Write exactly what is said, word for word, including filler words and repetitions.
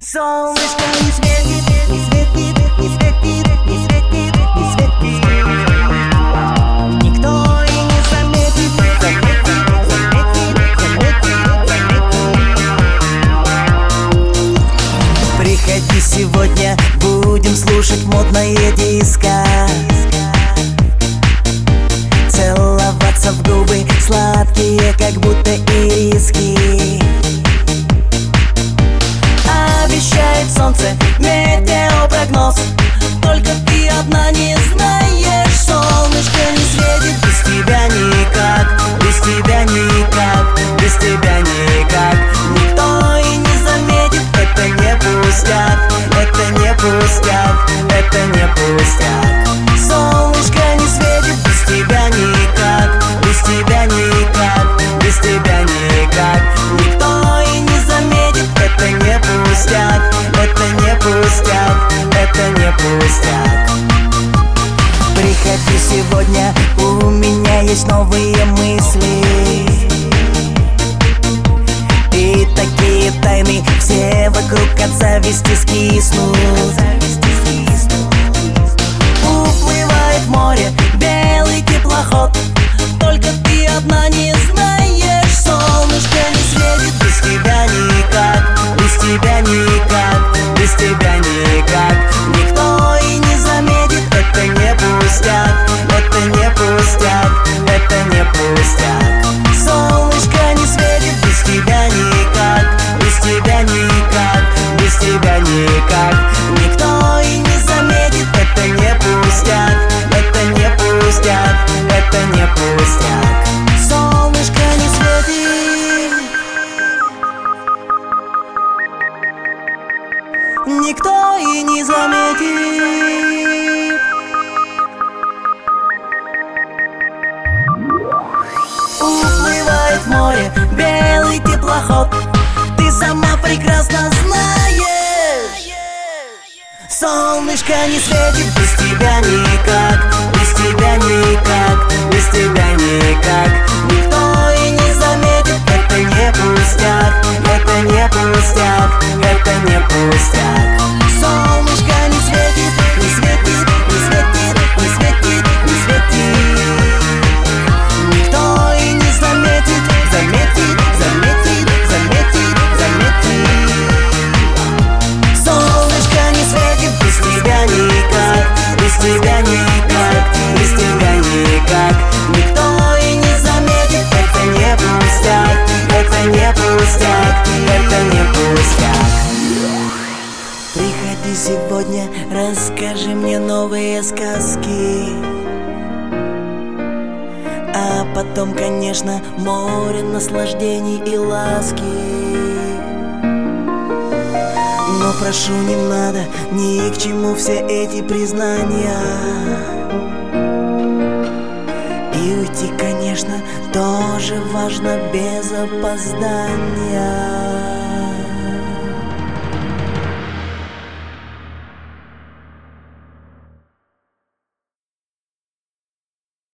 Солнышко не светит, не светит, не светит, не светит, не светит. Никто и не заметит, заметит, заметит, заметит, заметит. Приходи сегодня, будем слушать модное диско. Целоваться в губы, сладкие, как будто ириски. Обещает солнце, метеопрогноз, только ты одна не знаешь. Солнышко не светит, без тебя никак, без тебя никак, без тебя никак. Никто и не заметит, это не пустяк, это не пустяк, это не пустяк. Солнышко не светит, без тебя никак, без тебя никак, без тебя никак. Никто и не заметит, это не пустяк, это не пустяк, это не пустяк. Приходи сегодня, у меня есть новые мысли. И такие тайны, все вокруг от зависти скиснут. Уплывает в море белый теплоход, только ты одна не знаешь. Солнышко не светит, без тебя никак, без тебя никак, без тебя никак. Никто и не заметит, это не пустяк, это не пустяк, это не пустяк. Солнышко не светит, без тебя никак, без тебя никак, без тебя никак. Никто и не заметит, это не пустяк, это не пустяк, это не пустяк. Солнышко не светит, никто и не заметит. Уплывает в море белый теплоход, ты сама прекрасно знаешь. Солнышко не светит, без тебя никак, без тебя никак, без тебя никак. Никто и не заметит, это не пустяк, это не пустяк, это не пустяк. Солнышко не светит, не светит, не светит, не светит, не светит. Никто и не заметит, заметит, заметит, заметит, заметит. Солнышко не светит, без тебя никак, без тебя никак, без тебя никак. Никто и не заметит, это не пустяк, это не пустяк, это не пустяк. Приходи сегодня, расскажи мне новые сказки. А потом, конечно, море наслаждений и ласки. Но прошу, не надо, ни к чему все эти признания. И уйти, конечно, тоже важно без опоздания.